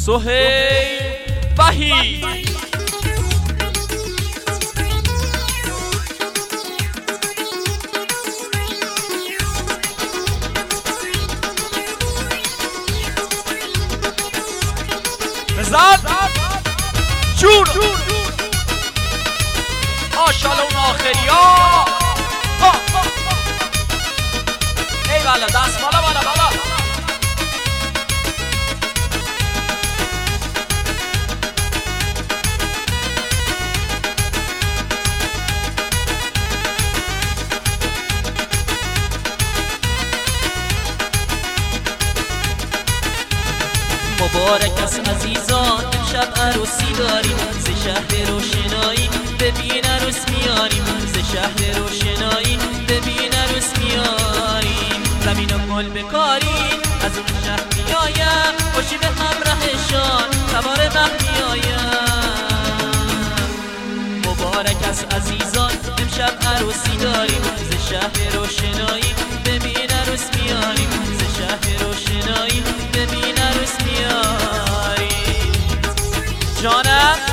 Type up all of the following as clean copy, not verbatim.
سهیل وحید. بزن جون ماشاءالله اون آخری ها. ای والا دست بالا بالا بالا. مبارک است عزیزان امشب عروسی داریم، ز شهر روشنایی ببین عروس میاریم، ز شهر روشنایی ببین عروس میاریم. زمین و گل بکاریم از اون شهر میایم، خوشی به همراهشان سوار مه میایم. مبارک است عزیزان امشب عروسی داریم، ز شهر روشنایی ببین عروس میاریم، ز شهر روشنایی ببین عروس میاری. جانم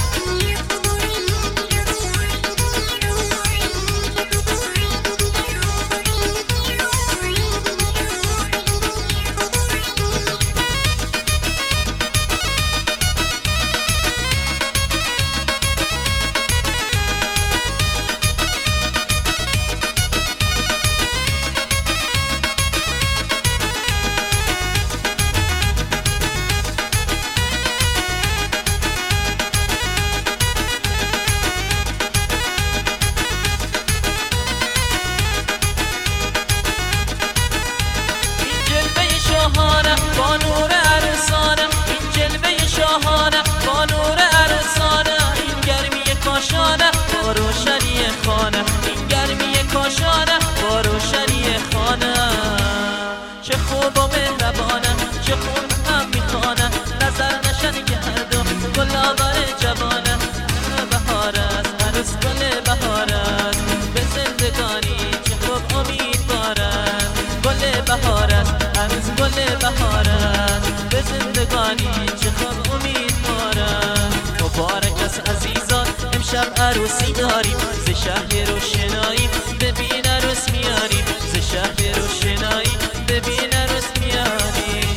با نور عروسانه، این جلوه شاهانه با نور عروسانه، این گرمی کاشانه با روشنی خانه، این گرمی کاشانه با روشنی خانه. چه خوب و مهربانه، چه خوب هم میخوانه، نظر نشن که هر دو گل‌آور جوانه. بهار است عروس گل بهار است، به زندگانی چه خوب امیدوار است. گل بهار است عروس گل بهار است، به زندگانی چه خوب امیدوار است. مبارک است عزیزان امشب عروسی داریم، ز شهر روشنایی ببین عروس میاریم، ز شهر روشنایی ببین عروس میاریم.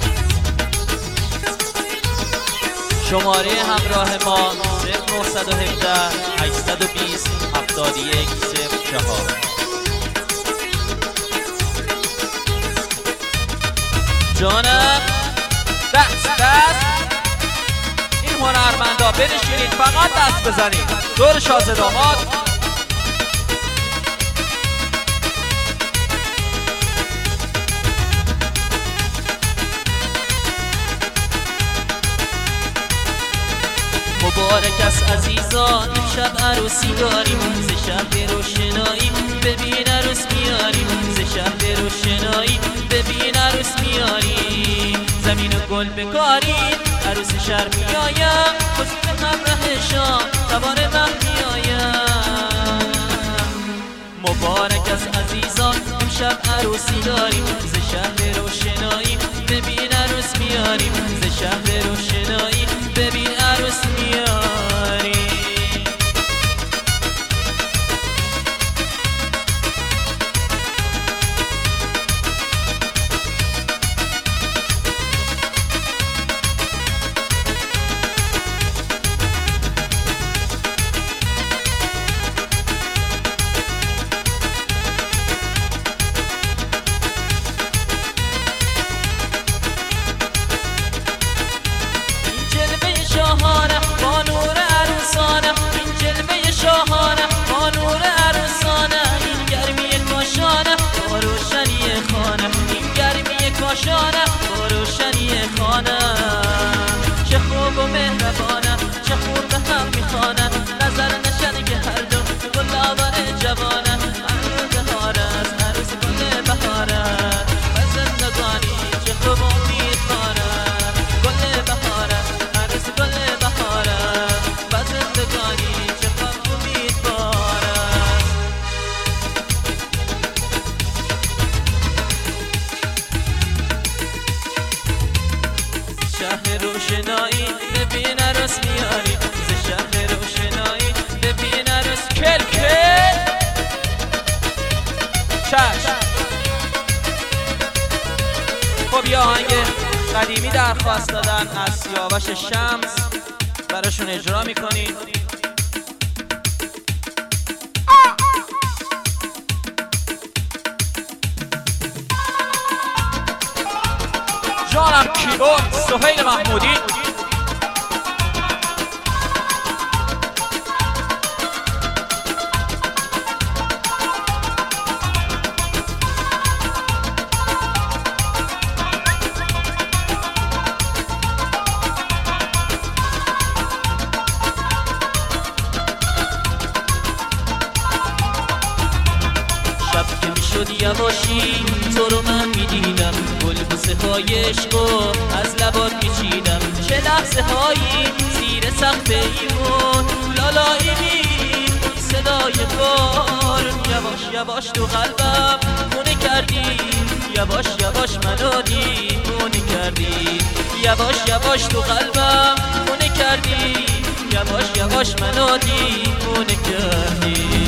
شماره همراه ما 0917 820 7104. جانم دست این هنرمندا بنشینید فقط دست بزنید دور شازده داماد. مبارک است عزیزان امشب عروسی داریم، ز شهر روشنایی ببین عروس میاریم، ز شهر روشنایی ببین عروس میاریم. زمین و گل بکاریم عروس شهر میایم، خوشی به همراهشان سوار مه میایم. مبارک است عزیزان امشب عروسی داریم، ز شهر روشنایی ببین عروس میاریم، ز شهر روشنایی ببین عروس میاریم. شاهانه با نور عروسانه، این جلوه شاهانه با نور عروسانه، این گرمی کاشانه با روشنی خانه، این گرمی کاشانه با روشنی خانه. چه خوب و مهربانه، چه خوب به هم میخوانه، نظر نشن که هر دو گل‌آور جوانه. عروس بهار است عروس گل بهار است، به زندگانی چه خوب امیدوار است. گل بهار است گل بهار است، به زندگانی چه خوب امیدوار است. روشنایی ببین عروس میاری ز شهر روشنایی ببین عروس کل کل چشم. خب یه آهنگ قدیمی درخواست دادن از سیاوش شمس براشون اجرا میکنیم. جانم کیبورد سهیل محمودی. شب که میشد یواشی تو رو من میدیدم گل بوسه های عشقو از لبات میچیدم چه لحظه هایی زیر سقف ایمون لالایی میریم صدای بارون یواش یواش تو قلبم خونه کردی یواش یواش منو دیوونه کردی یواش یواش تو قلبم خونه کردی یواش یواش منو دیوونه کردی.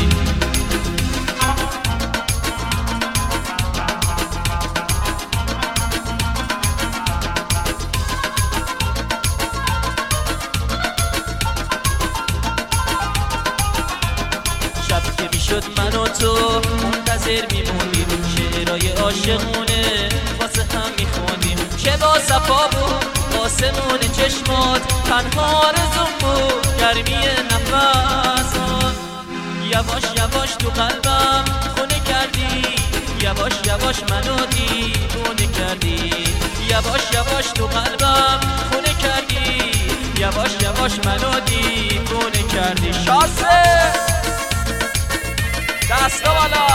شد من و تو منتظر میموندیم شعرهای عاشقونه واسه هم میخوندیم چه با صفا بود آسمون چشمات تنها آرزوم بود گرمی نفسات یواش یواش تو قلبم خونه کردی یواش یواش منو دیوونه کردی یواش یواش تو قلبم خونه کردی یواش یواش منو دیوونه کردی. شاسه دستا بالا.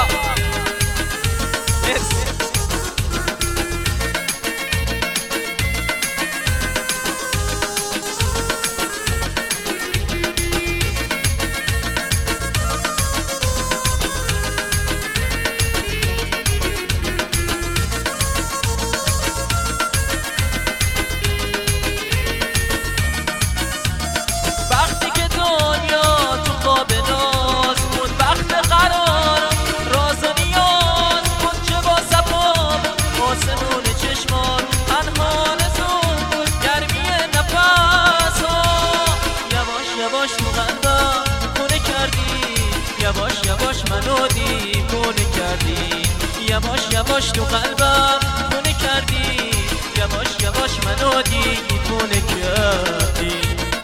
وقتی که دنیا تو خواب ناز بود وقت قرار راز و نیاز بود چه با صفا بود آسمون چشمان تنها آرزوم بود گرمی نفس ها یواش یواش تو قلبم خونه کردی یواش یواش منو دیوونه کردی یواش یواش تو قلبم خونه کردی یواش یواش منو دیوونه کردی.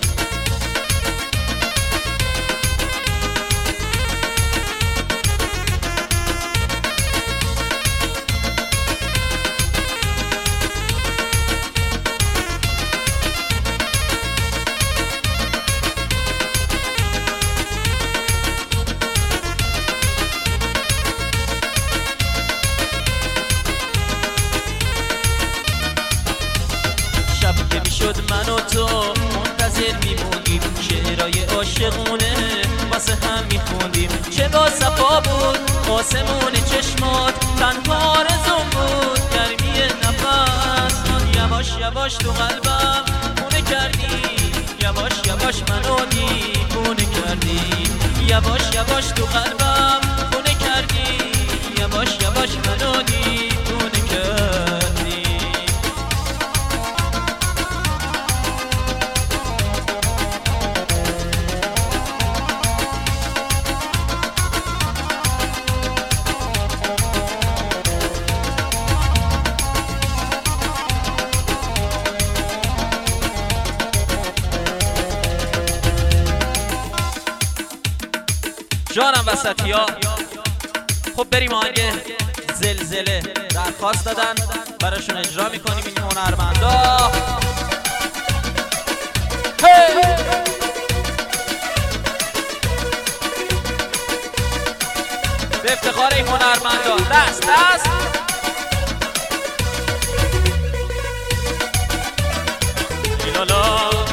شب که میشد من و تو منتظر میموندیم شعرهای عاشقونه واسه هم میخوندیم چه با صفا بود آسمون چشمات تنها آرزوم بود گرمی نفس یواش یواش تو قلبم خونه کردی یواش یواش منو دیوونه کردی یواش یواش تو قلبم خونه کردی یواش یواش منو دیوونه کردی. جانم وسطی ها. خب بریم آهنگ زلزله درخواست دادن براشون اجرا میکنیم این هنرمندا. به افتخار این هنرمندا دست دست. لالا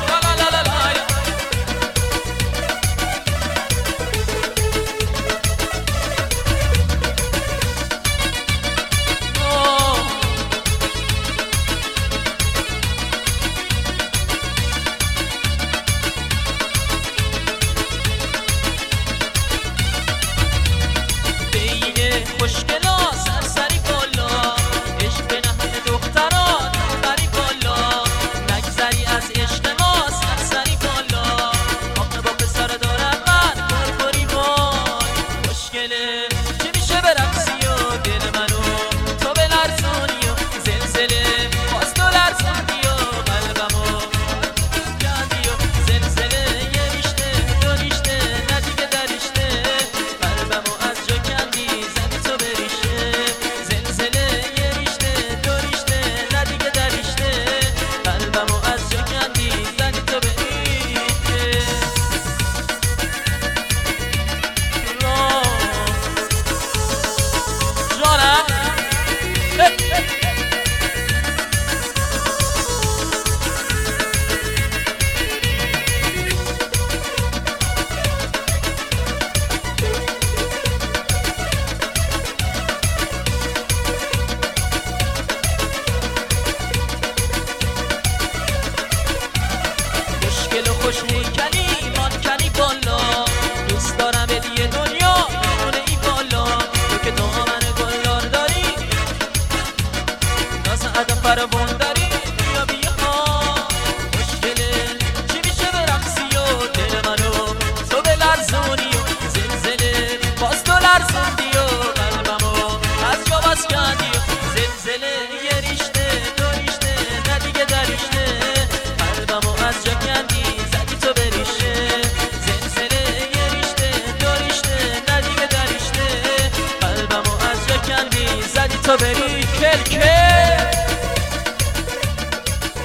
خوش هیکلی مانکنی بالا دوست دارم بدیه دنیا نمونه ای بالا تو که دامن گلدار داری ناز عدم فرمون داری بیا بیا خوشگله چی میشه برقصی و دل منو تو بلرزونی و زلزله باز تو لرزوندی و قلبمو از جا باز کردی زلزله یه ریشته دو ریشته نه دیگه دریشته قلبمو از جا کندی زدی تو بریشه زلزله یه ریشته دو ریشته نه دیگه دریشته قلبمو از جا کندی زدی تو بری کل کل.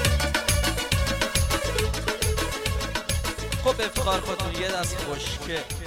خب افتخار خودتون یه دست خوشگه